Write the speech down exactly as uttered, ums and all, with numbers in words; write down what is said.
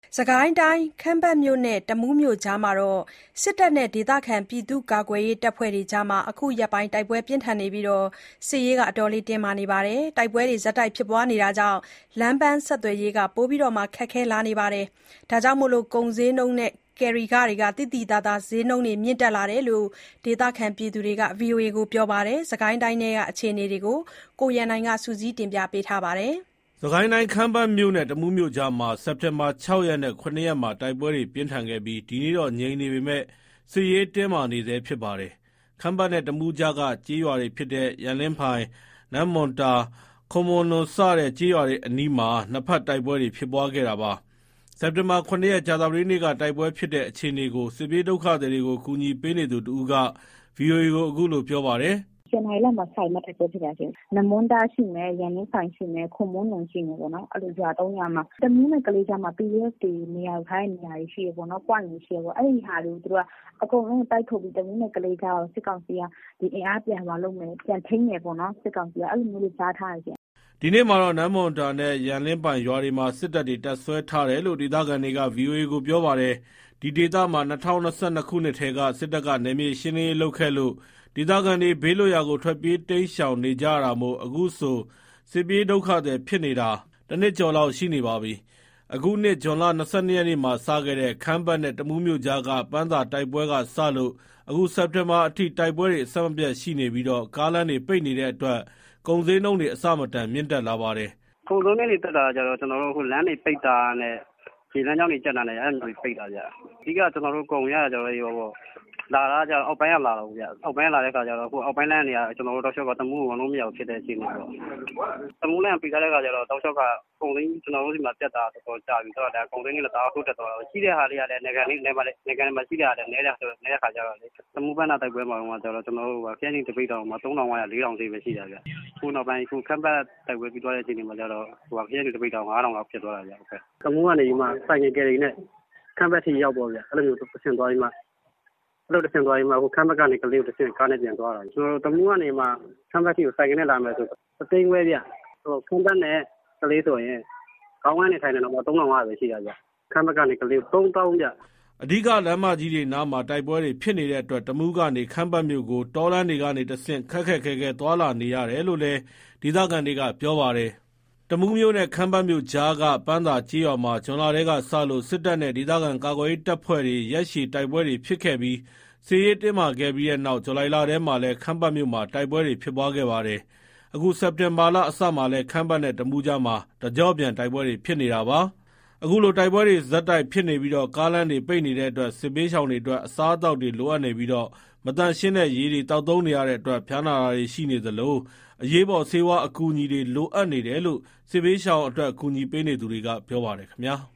စစ်ကိုင်းတိုင်းခမ်းပတ်မြို့နဲ့တမူးမြို့ကြားမှာစစ်တပ်နဲ့ဒေသခံပြည်သူ့ကာကွယ်ရေးတပ်ဖွဲ့တွေကြားအခုရက်ပိုင်းတိုက်ပွဲပြင်းထန်နေပြီးစစ်ရေးတင်းမာနေပါတယ်။ တိုက်ပွဲတွေဆက်တိုက်ဖြစ်ပွားနေတာကြောင့်လမ်းပန်းဆက်သွယ်ရေးပိုမိုခက်ခဲလာနေပါတယ်။ ဒါကြောင့်ကုန်ဈေးနှုန်းနဲ့ ကယ်ရီခတွေသိသိသာသာဈေးနှုန်းမြင့်တက်လာတယ်လို့ ဒေသခံတွေက ပြောပါတယ်။ စစ်ကိုင်းတိုင်းထဲကအခြေအနေတွေကို ကိုရန်နိုင်က စုစည်းတင်ပြထားပါတယ်။စစ်ကိုင်းတိုင်းခမ်းပတ်မြို့နဲ့တမူးမြို့ကြားမှာ စက်တင်ဘာ ၆ ရက်နဲ့ ၇ ရက်မှာ တိုက်ပွဲတွေပြင်းထန်ခဲ့ပြီး ဒီနေ့တော့ငြိမ်နေပေမဲ့ စစ်ရေးတင်းမာနေဆဲဖြစ်ပါတယ်။ ခမ်းပတ်နဲ့တမူးကြားက ကျေးရွာတွေဖြစ်တဲ့ ယန်လင်းဖိုင်၊ နမ့်မွန်တာ၊ ခွန်မွန်နွန် စတဲ့ကျေးရွာတွေအနီးမှာ နှစ်ဖက်တိုက်ပွဲတွေဖြစ်ပွားခဲ့တာပါ။ စက်တင်ဘာ ၇ ရက် ကြာသပတေးနေ့က တိုက်ပွဲဖြစ်တဲ့အခြေအနေကို စစ်ပြေးဒုက္ခသည်တွေကို ကူညီပေးနေသူတဦးက ဗွီအိုအေကို အခုလိုပြောပါတယ်။ “ဇန်နဝါရီလမှာ စပြီးတိုက်ပွဲဖြစ်တာရှင့်။ နမ့်မွန်းတားရှိမယ်၊ ယန်လင်းဖိုင်ရှိမယ်၊ ခွန်မွန်နွန်ရှိမယ်ပေါ့နော်။ အဲ့လိုရွာ သုံး ရွာမှာ တမူးနဲ့ကလေးကြားမှာ ပီဒီအက်ဖ် တွေနေရာယူထားတဲ့နေရာတွေရှိတယ်ပေါ့နော်။ point တွေရှိတယ်ပေါ့။ အဲ့ဒီဟာတွေကို သူတို့ကအကုန်လုံးတိုက်ထုတ်ပြီး တမူးနဲ့ကလေးကြားကို စစ်ကောင်စီကအင်အားပြန်ထိန်းမယ်ပေါ့နော်။ စစ်ကောင်စီက အဲ့လိုမျိုးတွေကြားထားတယ်ရှင့်။ ” ဒီနေ့မှာတော့ နမ့်မွန်တာနဲ့ ယန်လင်းပိုင်ရွာတွေမှာ စစ်တပ်တွေ တပ်စွဲထားတယ်လို့ ဒေသခံတွေက ဗွီအိုအေကို ပြောပါတယ်။ ဒီဒေသမှာ ၂၀၂၂ ခုနှစ်ထဲက စစ်တပ်က နယ်မြေရှင်းလင်းရေးလုပ်ခဲ့လို့ ဒေသခံတွေ ဘေးလွတ်ရာကို ထွက်ပြေးတိမ်းရှောင်နေကြရတာမို့ အခုဆို စစ်ပြေးဒုက္ခသည်ဖြစ်နေတာ တနှစ်ကျော်လောက်ရှိနေပါပြီ။ အခုနှစ် ဇွန်လ ၂၂ ရက်မှာ စခဲ့တဲ့ ခမ်းပတ်နဲ့တမူးမြို့ကြားက ပန်းသာတိုက်ပွဲကစလို့ အခု စက်တင်ဘာအထိ တိုက်ပွဲတွေ အဆက်မပြတ်ရှိနေပြီး ကားလမ်းတွေပိတ်နေတဲ့အတွက် ကုန်ဈေးနှုန်းတွေ အဆမတန်မြင့်တက်လာပါတယ်။ “ကုန်ဈေးနှုန်းတွေတက်တာက ကျနော်တို့ လမ်းတွေပိတ်တာနဲ့ ရေလမ်းကြောင်းတွေကျပ်တာနဲ့ အဲ့လိုမျိုးပိတ်တာဗျ။ အဓိက ကျနော်တို့ကုန်ရတာက လာတာက အောက်ပိုင်းကလာတာပေါ့ဗျ။ အောက်ပိုင်းကလာတဲ့အခါကျတော့ အောက်ပိုင်းလမ်းတွေက ကျနော်တို့တောက်လျှောက်က တမူးကိုဝင်လို့မရဘူးဖြစ်တဲ့အခြေအနေပေါ့။ တမူးလမ်းကပိတ်ထားတဲ့အခါကျတော့ တောက်လျှောက်က ကုန်စိမ်းကျနော်တို့ဆီမှာပြတ်တာတော်တော်ကြာပြီဆိုတော့ ကုန်စိမ်းတွေလည်း တအားထိုးတက်သွားတာပေါ့။ ရှိတဲ့ဟာလေးကလည်း နယ်ခံမှာရှိတဲ့ဟာလည်း နည်းတဲ့အခါကျတော့လေ။ တမူးပန်းသာတိုက်ပွဲမှာတုန်းက ကျနော်တို့ ခရမ်းချဉ်သပိတ်တောင်မှာ သုံးထောင်၅ရာ လေးထောင်ဈေးပဲရှိတာဗျ။ အခုနောက်ပိုင်း ခမ်းပတ်တိုက်ပွဲပြီးသွားတဲ့အချိန်မှာကျတော့ ခရမ်းချဉ်သပိတ်တောင် ငါးထောင်လောက်ဖြစ်သွားတာဗျ။ တမူးကနေပြီးမှ ဆိုင်ကယ် ကယ်ရီနဲ့ ခမ်းပတ်ထိရောက်ပေါ့ဗျ။ အဲ့လိုမျိုးတဆင့်သွားပြီးမှ အဲ့လိုတဆင့်သွားပြီးမှ ခမ်းပတ်ကနေ ကလေးကိုတဆင့်ကားနဲ့ပြန်သွားတာ။ ကျနော်တို့ တမူးကနေမှ ခမ်းပတ်ထိကို ဆိုင်ကယ်နဲ့လာမယ်ဆို တသိန်းခွဲဗျ။ ခမ်းပတ်နဲ့ကလေးဆိုရင် ခေါင်းအိုင်းကနေထိုင်တာတောင်မှ သုံးထောင်၅ရာပဲရှိတာဗျ။ ခမ်းပတ်ကနေကလေးကို သုံးသောင်းဗျ။ ” အဓိကလမ်းမကြီးတွေနားမှာ တိုက်ပွဲတွေဖြစ်နေတဲ့အတွက် တမူးကနေ ခမ်းပတ်မြို့ကို တောလမ်းတွေကနေတဆင့် ခက်ခက်ခဲခဲသွားလာနေရတယ်လို့လည်း ဒေသခံတွေက ပြောပါတယ်။ တမူးမြို့နဲ့ ခမ်းပတ်မြို့ကြားက ပန်းသာကျေးရွာမှာ ဇွန်လထဲကစလို့ စစ်တပ်နဲ့ ဒေသခံကာကွယ်ရေးတပ်ဖွဲ့တွေ ရက်ရှည်တိုက်ပွဲတွေဖြစ်ခဲ့ပြီး စစ်ရေးတင်းမာခဲ့ပြီးနောက် ဇူလိုင်လထဲမှာလည်း ခမ်းပတ်မြို့မှာ တိုက်ပွဲတွေဖြစ်ပွားခဲ့ပါတယ်။ အခု စက်တင်ဘာလအစမှာလည်း ခမ်းပတ်နဲ့တမူးကြားမှာ တကျော့ပြန်တိုက်ပွဲတွေဖြစ်နေတာပါ။ အခုလိုတိုက်ပွဲတွေဆက်တိုက်ဖြစ်နေပြီး ကားလမ်းတွေပိတ်နေတဲ့အတွက် စစ်ဘေးရှောင်တွေအတွက် အစားအသောက်တွေလိုအပ်နေပြီး မသန့်ရှင်းတဲ့ရေတွေ သောက်သုံးနေရတဲ့အတွက် ဖျားနာတာတွေရှိနေသလို အရေးပေါ်ဆေးဝါးအကူအညီတွေလိုအပ်နေတယ်လို့ စစ်ဘေးရှောင်အတွက် ကူညီပေးနေသူတွေက ပြောပါတယ်ခင်ဗျာ။